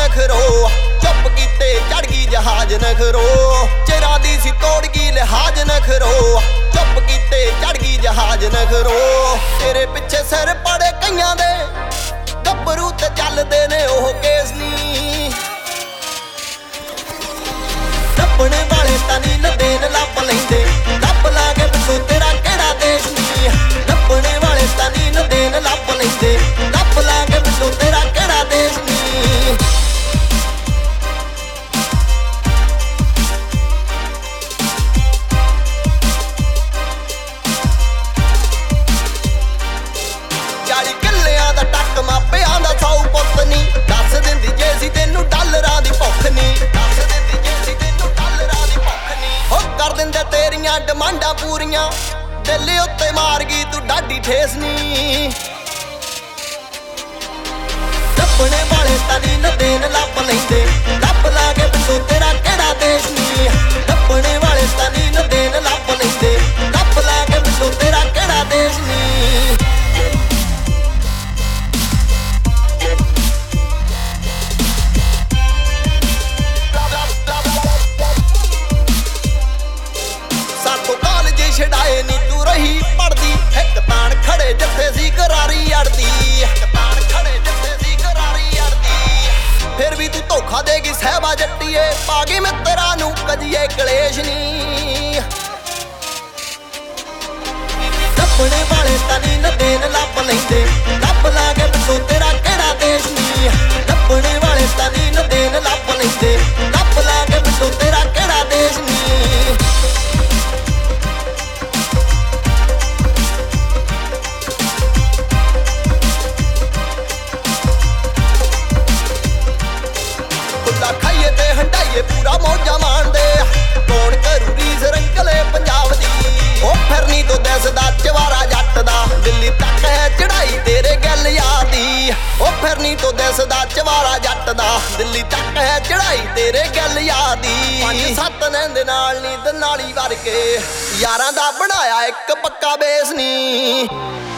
नखरो चुप कीते चढ़ गई जहाज नखरो चिरा दी सी तोड़ गई लिहाज नखरो चुप कीते चढ़ गई जहाज नखरो तेरे पिछे सिर पड़े कईयां दे गब्बरू ते चलदे ने ओह केस नी नप्पणे वाले तां नी नदेन लप लैंदे लप ला के पुछो तेरा किहड़ा देश नी नप्पणे वाले तां नी नदेन लप लैंदे लप ला के पुछो तेरा किहड़ा देश नी डिमांडा पूरियां दिल उत्ते मार गई तू डाडी ठेस नी नप्पणे वाले तां नी नदेन लप लैंदे लप ला के पुछो तेरा किहड़ा देश नी नप्पणे वाले तां नी नदेन लप लैंदे लप ला के पुछो तेरा किहड़ा देश नी छड़ाए नी तू रही पढ़दी एक तान खड़े जथे सी करारी अड़दी फिर भी तू धोखा देगी सहबा जट्टीए पागी मित्रा नू कजिए कलेश नी नप्पणे वाले तां नी नदेन लप लैंदे लप ला के पुछो तेरा किहड़ा देश नी नप्पणे वाले तां नी नदेन लप लैंदे लप ला के पुछो तेरा किहड़ा देश नी पूरा मौजा माणदे कौन करू रीस रंगले पंजाब दी ओ फिरनी तो दसदा चवारा जट दा दिल्ली तक है चढ़ाई तेरे गल याद दी ओ फिरनी तो दसदा चवारा जट दा दिल्ली तक है चढ़ाई तेरे गल याद दी 5-7 नैंद नाल नी दनाली वर्गे यारां दा बनाया एक पक्का बेस नी